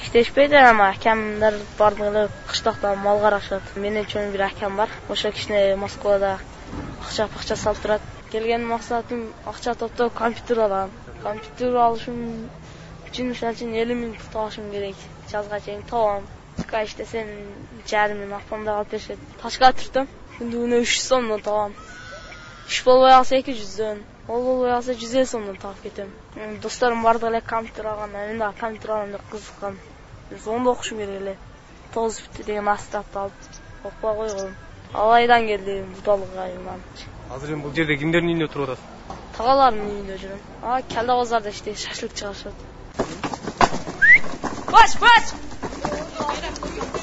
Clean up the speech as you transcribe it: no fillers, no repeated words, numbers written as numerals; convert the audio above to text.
иштешпейди, ама акамдар бардыгы кыштакта мал карашат. Менен чоң бир акам бар. Ошо кичине Москвада акча салып турат. Келген максатым акча топтоп компьютер алам. Компьютер алышым үчүн ошон үчүн 50 миң тутуп алышым керек. Жазга чейин табам. Ташка иштесем жарым апамда алып беришет. Ташка түртөм. Күндүгүнө 300 сомдон табам. Иш болбой калса 200дөн, ол болбой калса 150 сомдон таап кетем. Досторум бардыгы эле компьютер алган, мен да компьютер алам деп кызыккан. Сонда окушум керек эле. 9 бүтү деген астратты алып окуя койгом. Алайдан келди будалык айынан. Азыр эми бул жерде кимдердин үйүндө туруп атасыз? Тагалардын үйүндө жүрөм. Келде базарда иштейт, шашлык чыгарышат. Баш!